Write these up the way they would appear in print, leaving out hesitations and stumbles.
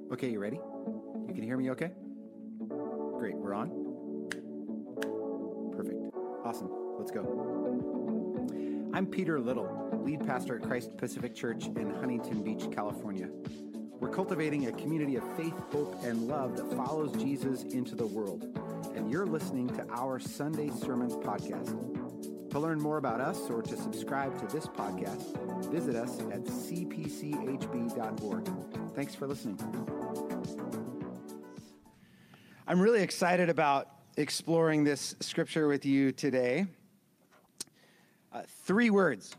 Okay, you ready? You can hear me okay? Great, we're on? Perfect. Awesome. Let's go. I'm Peter Little, lead pastor at Christ Pacific Church in Huntington Beach, California. We're cultivating a community of faith, hope, and love that follows Jesus into the world. And you're listening to our Sunday Sermons podcast. To learn more about us or to subscribe to this podcast, visit us at cpchb.org. Thanks for listening. I'm really excited about exploring this scripture with you today. 3 words.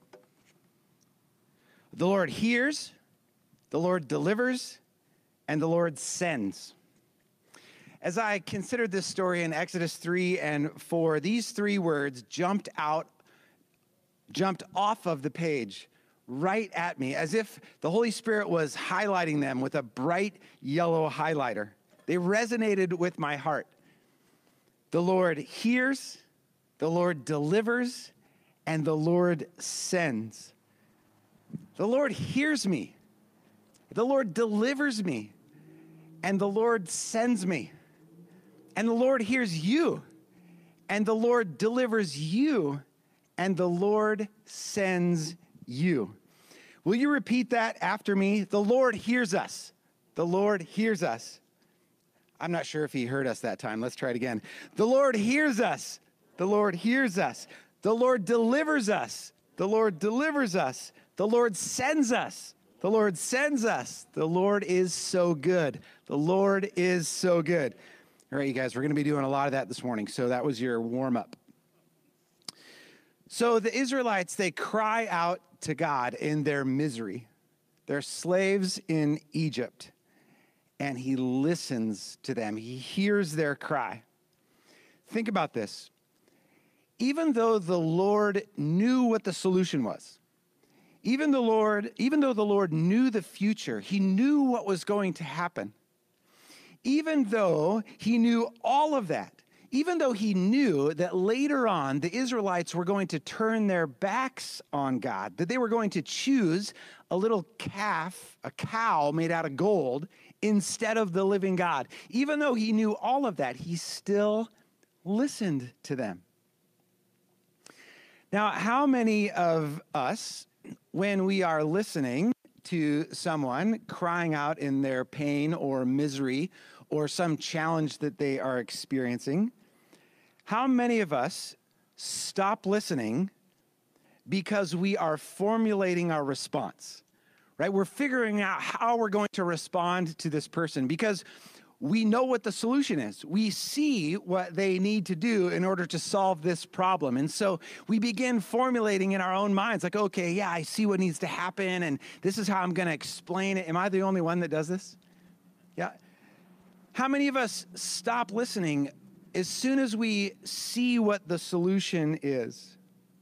The Lord hears, the Lord delivers, and the Lord sends. As I considered this story in Exodus 3 and 4, these 3 words jumped off of the page right at me, as if the Holy Spirit was highlighting them with a bright yellow highlighter. They resonated with my heart. The Lord hears, the Lord delivers, and the Lord sends. The Lord hears me, the Lord delivers me, and the Lord sends me. And the Lord hears you, and the Lord delivers you, and the Lord sends you. Will you repeat that after me? The Lord hears us. The Lord hears us. I'm not sure if he heard us that time. Let's try it again. The Lord hears us. The Lord hears us. The Lord delivers us. The Lord delivers us. The Lord sends us. The Lord sends us. The Lord is so good. The Lord is so good. All right, you guys, we're going to be doing a lot of that this morning. So that was your warm-up. So the Israelites, they cry out to God in their misery. They're slaves in Egypt. And he listens to them. He hears their cry. Think about this. Even though the Lord knew what the solution was, even though the Lord knew the future, he knew what was going to happen. Even though he knew all of that, even though he knew that later on the Israelites were going to turn their backs on God, that they were going to choose a little calf, a cow made out of gold, instead of the living God. Even though he knew all of that, he still listened to them. Now, how many of us, when we are listening to someone crying out in their pain or misery or some challenge that they are experiencing, how many of us stop listening because we are formulating our response? Right? We're figuring out how we're going to respond to this person because we know what the solution is. We see what they need to do in order to solve this problem. And so we begin formulating in our own minds, like, okay, yeah, I see what needs to happen, and this is how I'm going to explain it. Am I the only one that does this? Yeah. How many of us stop listening as soon as we see what the solution is?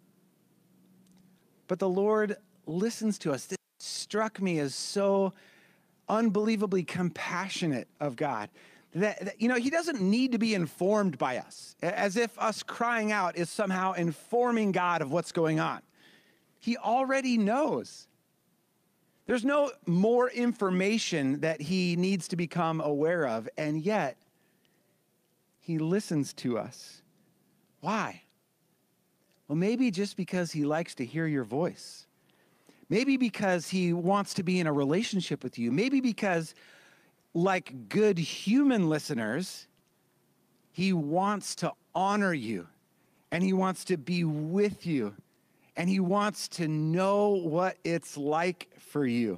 But the Lord listens to us. This struck me as so unbelievably compassionate of God. That, he doesn't need to be informed by us, as if us crying out is somehow informing God of what's going on. He already knows. There's no more information that he needs to become aware of, and yet he listens to us. Why? Well, maybe just because he likes to hear your voice. Maybe because he wants to be in a relationship with you. Maybe because, like good human listeners, he wants to honor you, and he wants to be with you, and he wants to know what it's like for you.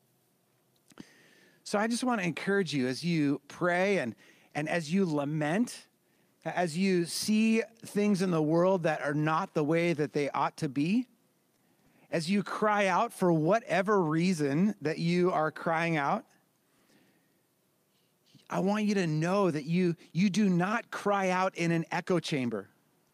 So I just want to encourage you as you pray and as you lament, as you see things in the world that are not the way that they ought to be, as you cry out for whatever reason that you are crying out, I want you to know that you do not cry out in an echo chamber,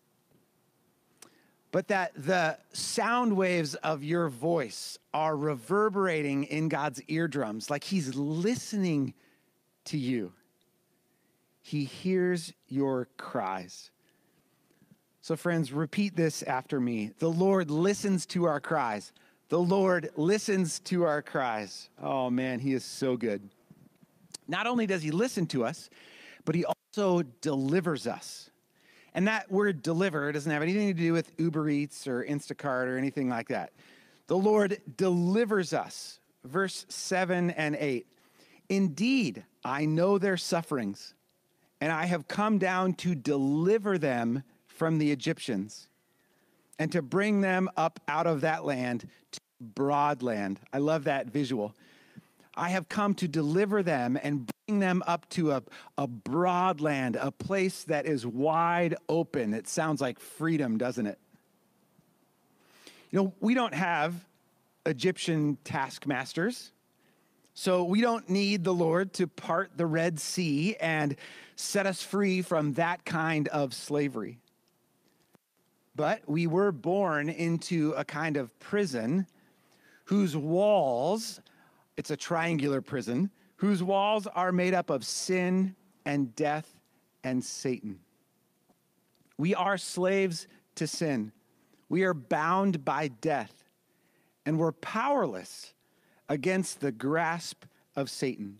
but that the sound waves of your voice are reverberating in God's eardrums, like he's listening to you. He hears your cries. So friends, repeat this after me. The Lord listens to our cries. The Lord listens to our cries. Oh man, he is so good. Not only does he listen to us, but he also delivers us. And that word deliver doesn't have anything to do with Uber Eats or Instacart or anything like that. The Lord delivers us. Verse 7 and 8. Indeed, I know their sufferings, and I have come down to deliver them from the Egyptians and to bring them up out of that land to broad land. I love that visual. I have come to deliver them and bring them up to a broad land, a place that is wide open. It sounds like freedom, doesn't it? You know, we don't have Egyptian taskmasters, so we don't need the Lord to part the Red Sea and set us free from that kind of slavery. But we were born into a kind of prison whose walls, it's a triangular prison, whose walls are made up of sin and death and Satan. We are slaves to sin. We are bound by death, and we're powerless against the grasp of Satan.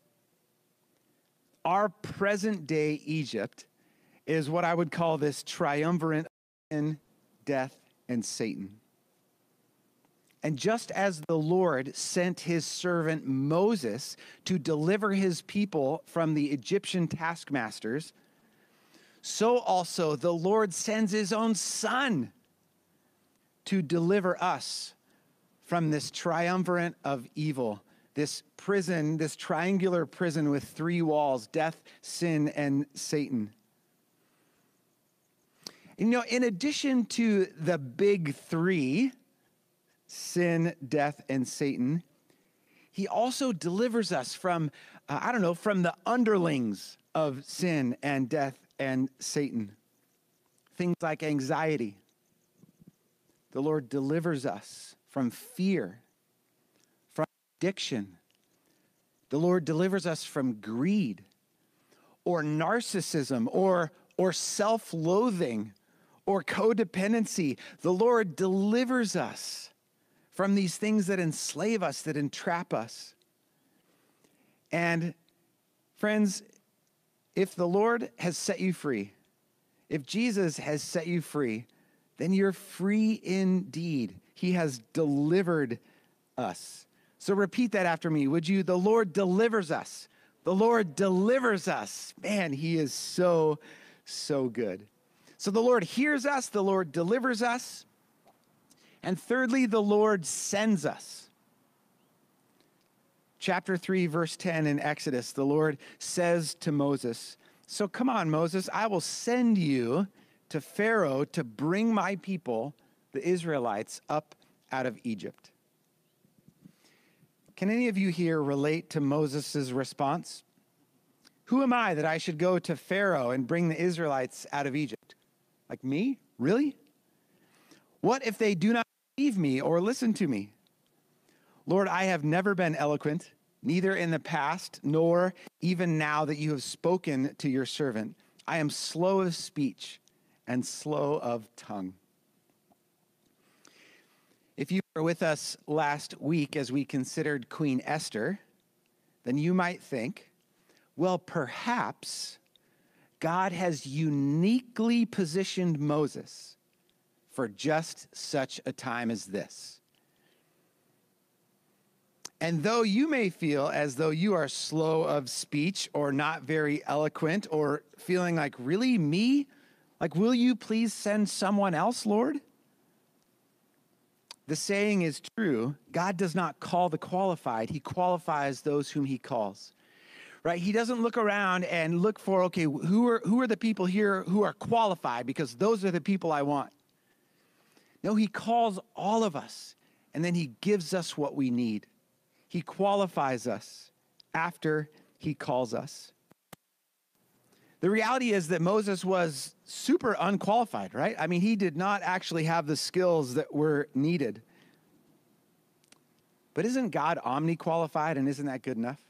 Our present day Egypt is what I would call this triumvirate of sin, death, and Satan. And just as the Lord sent his servant Moses to deliver his people from the Egyptian taskmasters, so also the Lord sends his own Son to deliver us from this triumvirate of evil, this prison, this triangular prison with three walls, death, sin, and Satan. And, you know, in addition to the big three, sin, death, and Satan, he also delivers us from, from the underlings of sin and death and Satan. Things like anxiety. The Lord delivers us from fear, from addiction. The Lord delivers us from greed or narcissism or self-loathing or codependency. The Lord delivers us from these things that enslave us, that entrap us. And friends, if the Lord has set you free, if Jesus has set you free, then you're free indeed. He has delivered us. So repeat that after me, would you? The Lord delivers us. The Lord delivers us. Man, he is so, so good. So the Lord hears us, the Lord delivers us. And thirdly, the Lord sends us. Chapter 3, verse 10 in Exodus, the Lord says to Moses, so come on, Moses, I will send you to Pharaoh to bring my people, the Israelites, up out of Egypt. Can any of you here relate to Moses' response? Who am I that I should go to Pharaoh and bring the Israelites out of Egypt? Like me? Really? What if they do not believe me or listen to me? Lord, I have never been eloquent, neither in the past nor even now that you have spoken to your servant. I am slow of speech and slow of tongue. If you were with us last week as we considered Queen Esther, then you might think, well, perhaps God has uniquely positioned Moses for just such a time as this. And though you may feel as though you are slow of speech or not very eloquent or feeling like, really, me? Like, will you please send someone else, Lord? The saying is true. God does not call the qualified. He qualifies those whom he calls. Right? He doesn't look around and look for, okay, who are the people here who are qualified because those are the people I want. No, he calls all of us, and then he gives us what we need. He qualifies us after he calls us. The reality is that Moses was super unqualified, right? I mean, he did not actually have the skills that were needed. But isn't God omni-qualified, and isn't that good enough?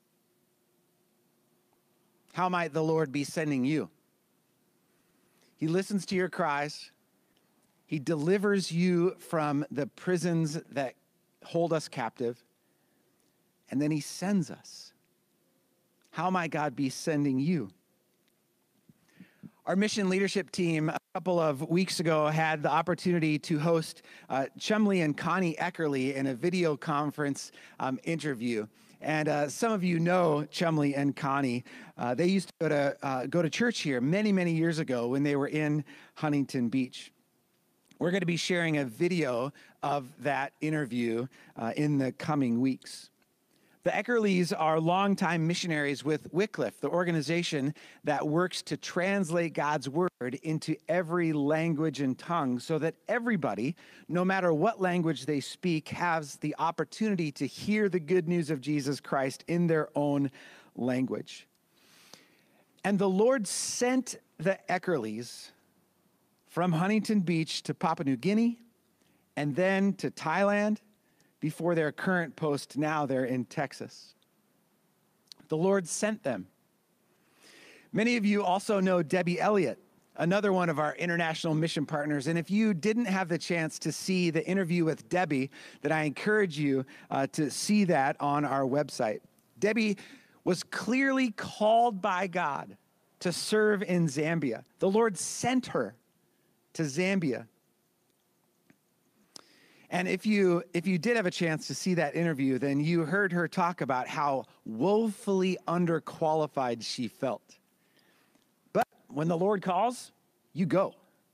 How might the Lord be sending you? He listens to your cries. He delivers you from the prisons that hold us captive. And then he sends us. how might God be sending you? Our mission leadership team a couple of weeks ago had the opportunity to host Chumley and Connie Eckerly in a video conference interview. And some of you know Chumley and Connie. They used to go to church here many, many years ago when they were in Huntington Beach. We're going to be sharing a video of that interview in the coming weeks. The Eckerlys are longtime missionaries with Wycliffe, the organization that works to translate God's word into every language and tongue so that everybody, no matter what language they speak, has the opportunity to hear the good news of Jesus Christ in their own language. And the Lord sent the Eckerlys from Huntington Beach to Papua New Guinea and then to Thailand, before their current post. Now they're in Texas. The Lord sent them. Many of you also know Debbie Elliott, another one of our international mission partners. And if you didn't have the chance to see the interview with Debbie, then I encourage you to see that on our website. Debbie was clearly called by God to serve in Zambia. The Lord sent her to Zambia. And if you did have a chance to see that interview, then you heard her talk about how woefully underqualified she felt. But when the Lord calls, you go.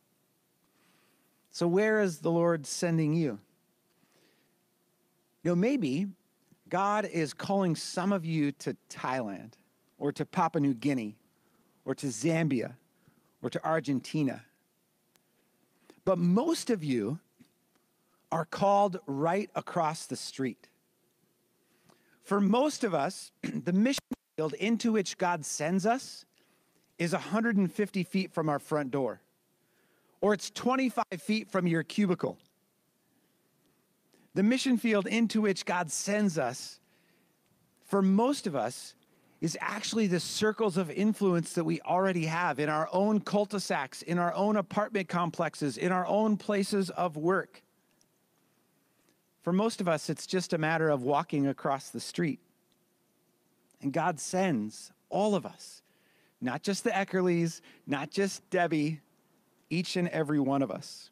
So where is the Lord sending you? You know, maybe God is calling some of you to Thailand or to Papua New Guinea or to Zambia or to Argentina. But most of you are called right across the street. For most of us, the mission field into which God sends us is 150 feet from our front door, or it's 25 feet from your cubicle. The mission field into which God sends us, for most of us, is actually the circles of influence that we already have in our own cul-de-sacs, in our own apartment complexes, in our own places of work. For most of us, it's just a matter of walking across the street. And God sends all of us, not just the Eckerlys, not just Debbie, each and every one of us.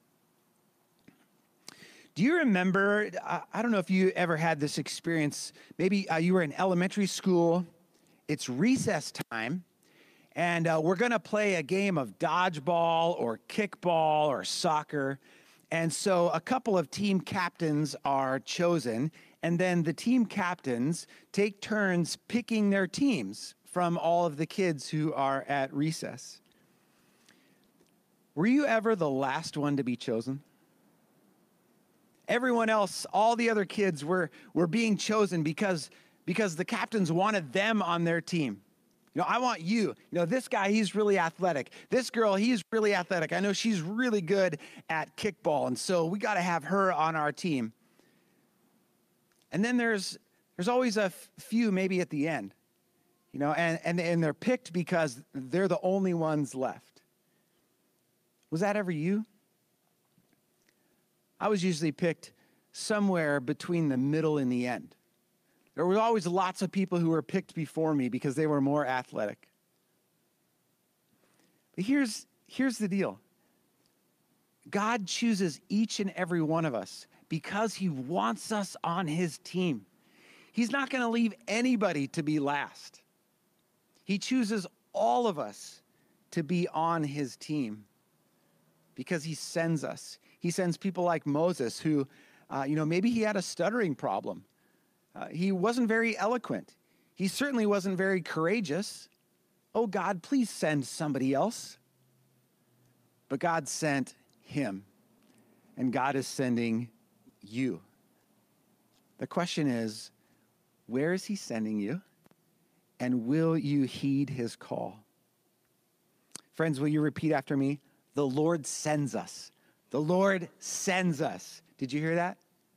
Do you remember, I don't know if you ever had this experience, maybe you were in elementary school, it's recess time, and we're going to play a game of dodgeball or kickball or soccer. And so a couple of team captains are chosen, and then the team captains take turns picking their teams from all of the kids who are at recess. Were you ever the last one to be chosen? Everyone else, all the other kids were being chosen because the captains wanted them on their team. You know, I want you. You know, this guy, he's really athletic. This girl, he's really athletic. I know she's really good at kickball, and so we got to have her on our team. And then there's always a few maybe at the end, you know, and they're picked because they're the only ones left. Was that ever you? I was usually picked somewhere between the middle and the end. There were always lots of people who were picked before me because they were more athletic. But here's the deal. God chooses each and every one of us because he wants us on his team. He's not going to leave anybody to be last. He chooses all of us to be on his team because he sends us. He sends people like Moses who, maybe he had a stuttering problem. He wasn't very eloquent. He certainly wasn't very courageous. Oh, God, please send somebody else. But God sent him, and God is sending you. The question is, where is he sending you? And will you heed his call? Friends, will you repeat after me? The Lord sends us. The Lord sends us. Did you hear that?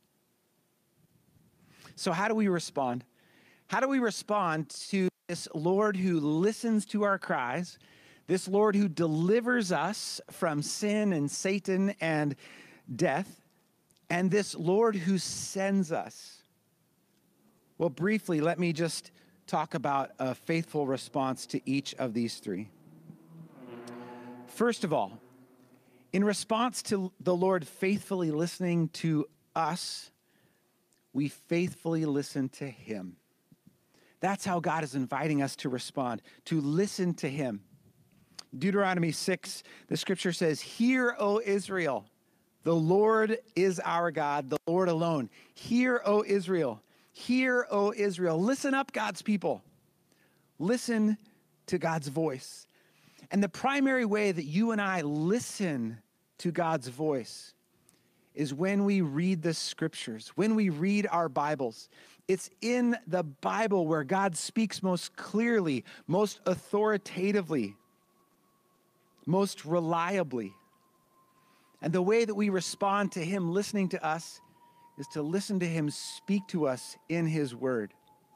So how do we respond? How do we respond to this Lord who listens to our cries, this Lord who delivers us from sin and Satan and death, and this Lord who sends us? Well, briefly, let me just talk about a faithful response to each of these three. First of all, in response to the Lord faithfully listening to us, we faithfully listen to him. That's how God is inviting us to respond, to listen to him. Deuteronomy 6, the scripture says, "Hear, O Israel, the Lord is our God, the Lord alone. Hear, O Israel. Hear, O Israel." Listen up, God's people. Listen to God's voice. And the primary way that you and I listen to God's voice is when we read the scriptures, when we read our Bibles. It's in the Bible where God speaks most clearly, most authoritatively, most reliably. And the way that we respond to him listening to us is to listen to him speak to us in his word.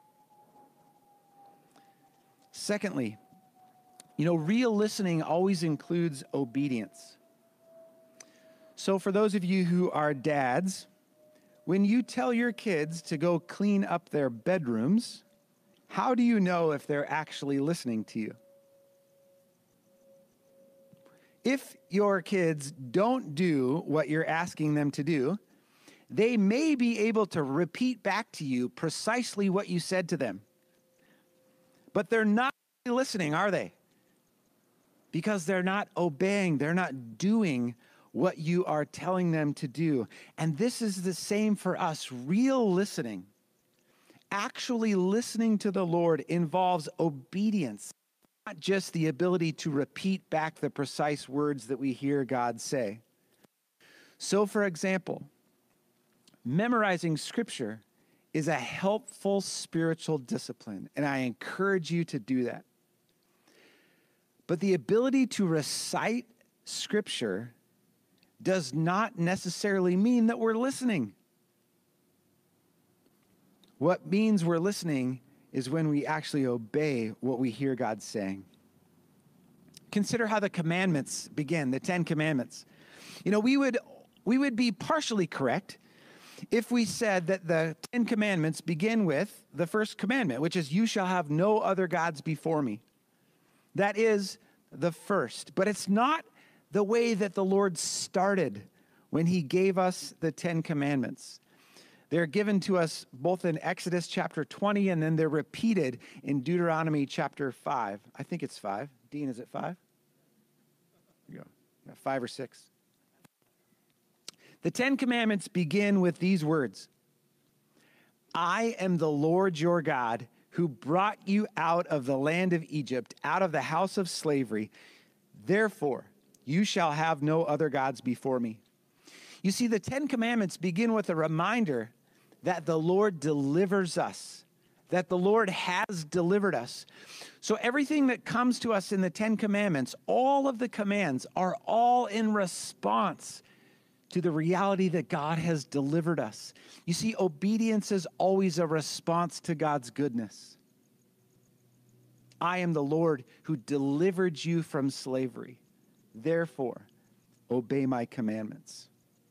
Secondly, real listening always includes obedience. So for those of you who are dads, when you tell your kids to go clean up their bedrooms, how do you know if they're actually listening to you? If your kids don't do what you're asking them to do, they may be able to repeat back to you precisely what you said to them. But they're not listening, are they? Because they're not obeying, they're not doing what you are telling them to do. And this is the same for us. Real listening, actually listening to the Lord, involves obedience, not just the ability to repeat back the precise words that we hear God say. So, for example, memorizing scripture is a helpful spiritual discipline, and I encourage you to do that. But the ability to recite scripture does not necessarily mean that we're listening. What means we're listening is when we actually obey what we hear God saying. Consider how the commandments begin, the 10 commandments. We would be partially correct if we said that the 10 commandments begin with the first commandment, which is, "You shall have no other gods before me." That is the first, but it's not the way that the Lord started when he gave us the 10 commandments. They're given to us both in Exodus chapter 20, and then they're repeated in Deuteronomy chapter 5. I think it's 5. Dean, is it 5? Here you go. Yeah, 5 or 6. The 10 commandments begin with these words: "I am the Lord your God, who brought you out of the land of Egypt, out of the house of slavery. Therefore, you shall have no other gods before me." You see, the 10 commandments begin with a reminder that the Lord delivers us, that the Lord has delivered us. So everything that comes to us in the 10 commandments, all of the commands are all in response to the reality that God has delivered us. You see, obedience is always a response to God's goodness. "I am the Lord who delivered you from slavery. Therefore, obey my commandments."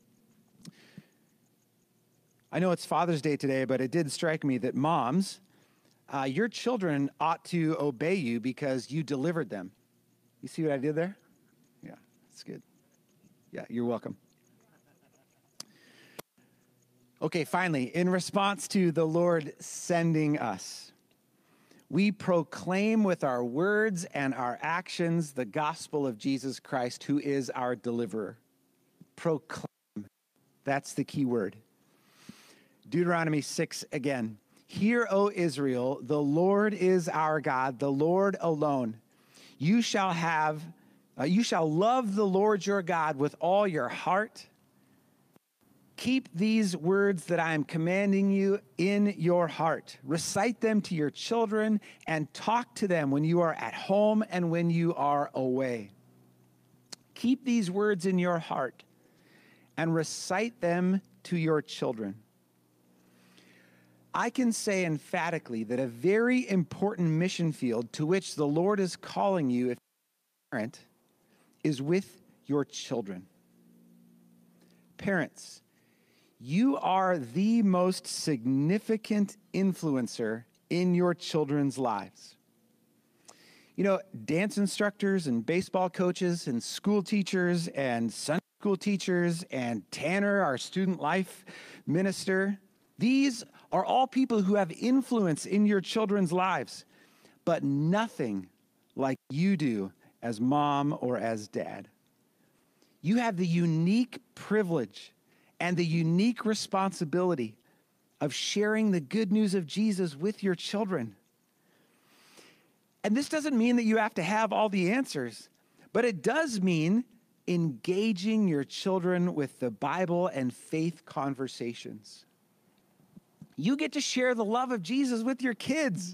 I know it's Father's Day today, but it did strike me that moms, your children ought to obey you because you delivered them. You see what I did there? Yeah, that's good. Yeah, you're welcome. Okay, finally, in response to the Lord sending us, we proclaim with our words and our actions the gospel of Jesus Christ, who is our deliverer. Proclaim. That's the key word. Deuteronomy 6 again. "Hear, O Israel, the Lord is our God, the Lord alone. You shall love the Lord your God with all your heart. Keep these words that I am commanding you in your heart. Recite them to your children and talk to them when you are at home and when you are away. Keep these words in your heart and recite them to your children." I can say emphatically that a very important mission field to which the Lord is calling you, if you're a parent, is with your children. Parents, you are the most significant influencer in your children's lives. You know, dance instructors and baseball coaches and school teachers and Sunday school teachers and Tanner, our student life minister, these are all people who have influence in your children's lives, but nothing like you do as mom or as dad. You have the unique privilege and the unique responsibility of sharing the good news of Jesus with your children. And this doesn't mean that you have to have all the answers, but it does mean engaging your children with the Bible and faith conversations. You get to share the love of Jesus with your kids.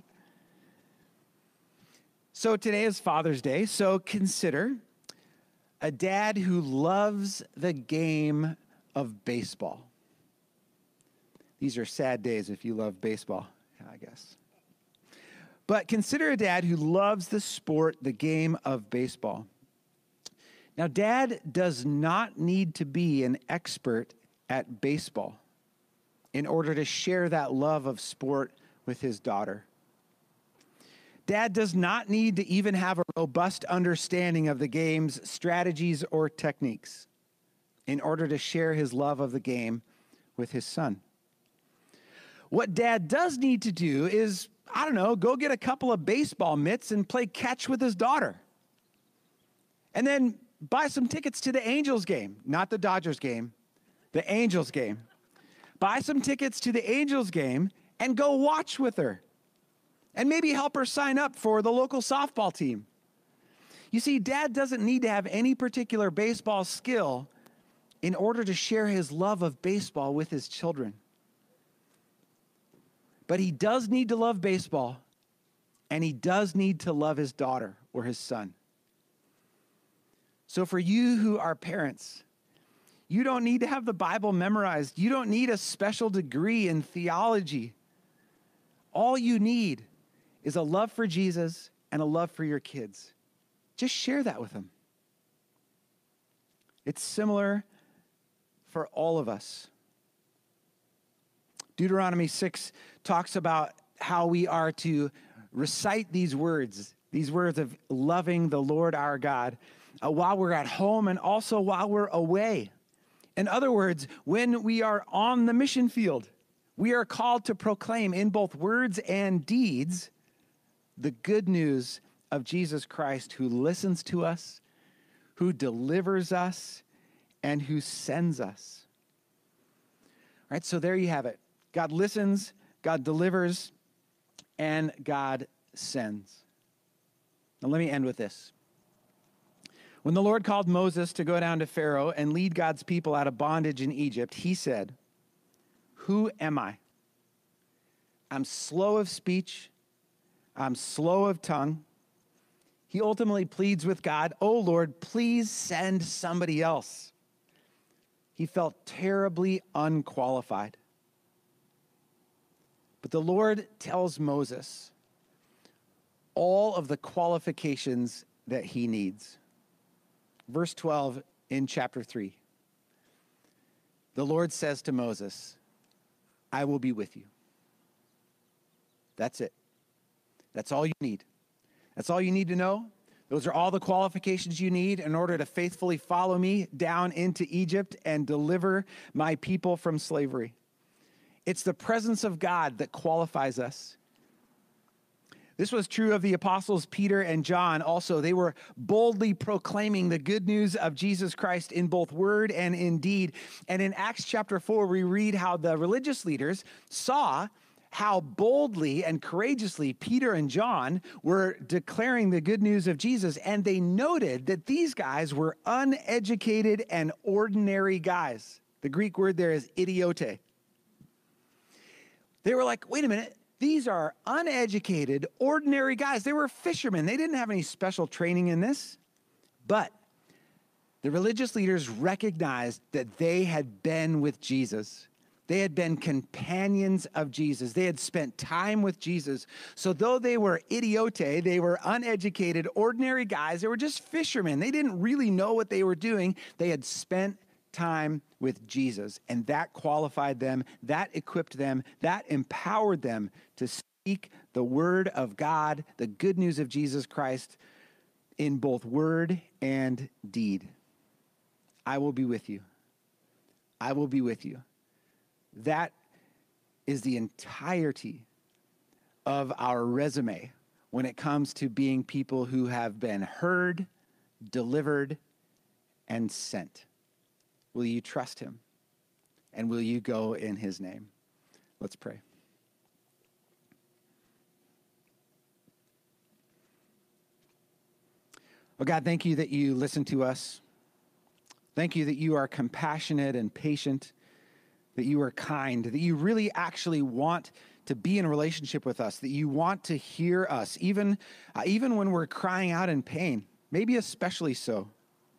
So today is Father's Day, so consider a dad who loves the game of baseball. These are sad days if you love baseball, I guess. But consider a dad who loves the sport, the game of baseball. Now, dad does not need to be an expert at baseball in order to share that love of sport with his daughter. Dad does not need to even have a robust understanding of the game's strategies or techniques in order to share his love of the game with his son. What dad does need to do is, I don't know, go get a couple of baseball mitts and play catch with his daughter. And then buy some tickets to the Angels game, not the Dodgers game, the Angels game. Buy some tickets to the Angels game and go watch with her. And maybe help her sign up for the local softball team. You see, dad doesn't need to have any particular baseball skill in order to share his love of baseball with his children. But he does need to love baseball, and he does need to love his daughter or his son. So for you who are parents, you don't need to have the Bible memorized. You don't need a special degree in theology. All you need is a love for Jesus and a love for your kids. Just share that with them. It's similar for all of us. Deuteronomy 6 talks about how we are to recite these words of loving the Lord our God while we're at home and also while we're away. In other words, when we are on the mission field, we are called to proclaim in both words and deeds the good news of Jesus Christ, who listens to us, who delivers us, and who sends us. All right, so there you have it. God listens, God delivers, and God sends. Now let me end with this. When the Lord called Moses to go down to Pharaoh and lead God's people out of bondage in Egypt, he said, "Who am I? I'm slow of speech. I'm slow of tongue." He ultimately pleads with God, "Oh Lord, please send somebody else." He felt terribly unqualified. But the Lord tells Moses all of the qualifications that he needs. Verse 12 in chapter 3. The Lord says to Moses, "I will be with you." That's it. That's all you need. That's all you need to know. Those are all the qualifications you need in order to faithfully follow me down into Egypt and deliver my people from slavery. It's the presence of God that qualifies us. This was true of the apostles Peter and John also. They were boldly proclaiming the good news of Jesus Christ in both word and in deed. And in Acts chapter 4, we read how the religious leaders saw how boldly and courageously Peter and John were declaring the good news of Jesus. And they noted that these guys were uneducated and ordinary guys. The Greek word there is idiote. They were like, wait a minute, these are uneducated, ordinary guys. They were fishermen. They didn't have any special training in this. But the religious leaders recognized that they had been with Jesus. They had been companions of Jesus. They had spent time with Jesus. So though they were idiote, they were uneducated, ordinary guys, they were just fishermen. They didn't really know what they were doing. They had spent time with Jesus, and that qualified them, that equipped them, that empowered them to speak the word of God, the good news of Jesus Christ in both word and deed. I will be with you. I will be with you. That is the entirety of our resume when it comes to being people who have been heard, delivered, and sent. Will you trust him? And will you go in his name? Let's pray. Oh God, thank you that you listen to us. Thank you that you are compassionate and patient, that you are kind, that you really actually want to be in a relationship with us, that you want to hear us, even when we're crying out in pain, maybe especially so.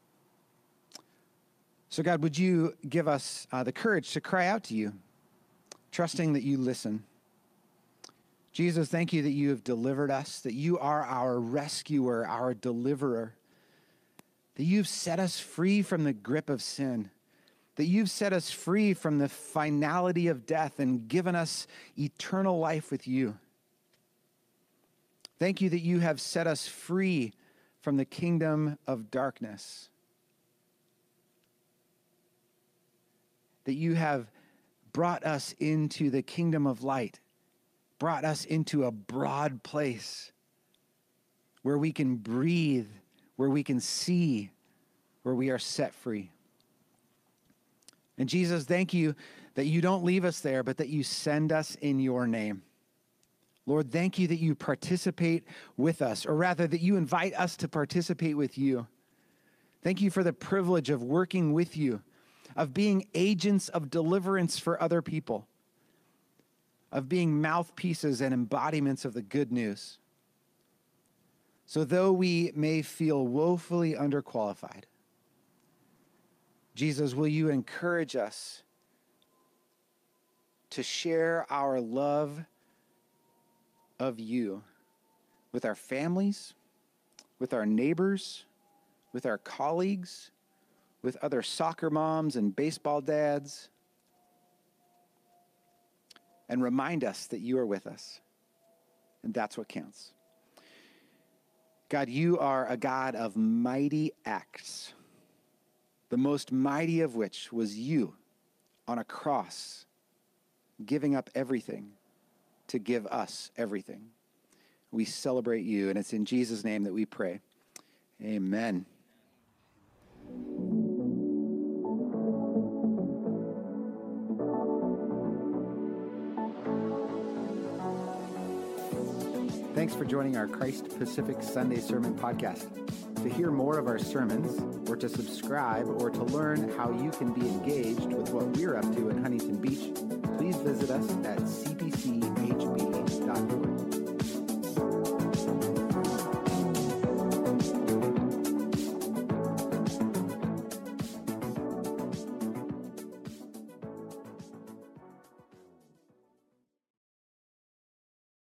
So God, would you give us the courage to cry out to you, trusting that you listen. Jesus, thank you that you have delivered us, that you are our rescuer, our deliverer, that you've set us free from the grip of sin, that you've set us free from the finality of death and given us eternal life with you. Thank you that you have set us free from the kingdom of darkness, that you have brought us into the kingdom of light, brought us into a broad place where we can breathe, where we can see, where we are set free. And Jesus, thank you that you don't leave us there, but that you send us in your name. Lord, thank you that you participate with us, or rather that you invite us to participate with you. Thank you for the privilege of working with you, of being agents of deliverance for other people, of being mouthpieces and embodiments of the good news. So though we may feel woefully underqualified, Jesus, will you encourage us to share our love of you with our families, with our neighbors, with our colleagues, with other soccer moms and baseball dads, and remind us that you are with us. And that's what counts. God, you are a God of mighty acts, the most mighty of which was you on a cross, giving up everything to give us everything. We celebrate you, and it's in Jesus' name that we pray. Amen. Thanks for joining our Christ Pacific Sunday Sermon Podcast. To hear more of our sermons, or to subscribe, or to learn how you can be engaged with what we're up to in Huntington Beach, please visit us at cpchb.org.